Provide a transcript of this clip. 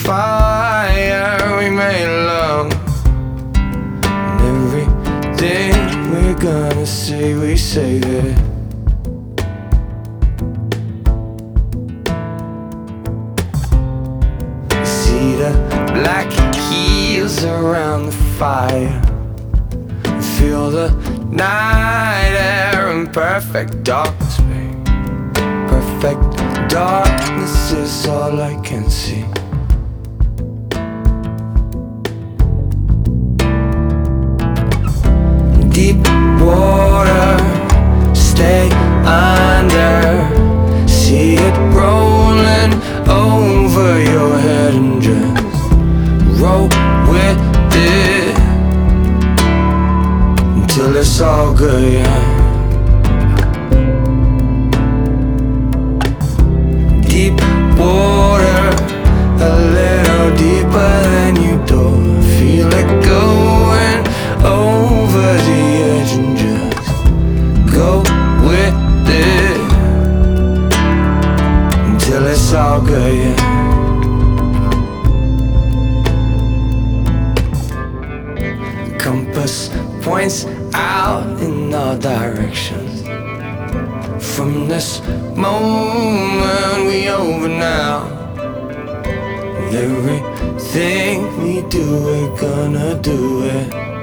fire, we made love. And everything we're gonna say, we say it. See the black heels around the fire, feel the night air in perfect darkness, babe. Perfect darkness is all I can see. Deep water, stay under. See it rolling over your head and just roll with it until it's all good, yeah. Deep water, a little deeper than you do. Feel it going over the edge and just go with it until it's all good, yeah. The compass points out in all directions. From this moment we over now. Everything we do, we're gonna do it.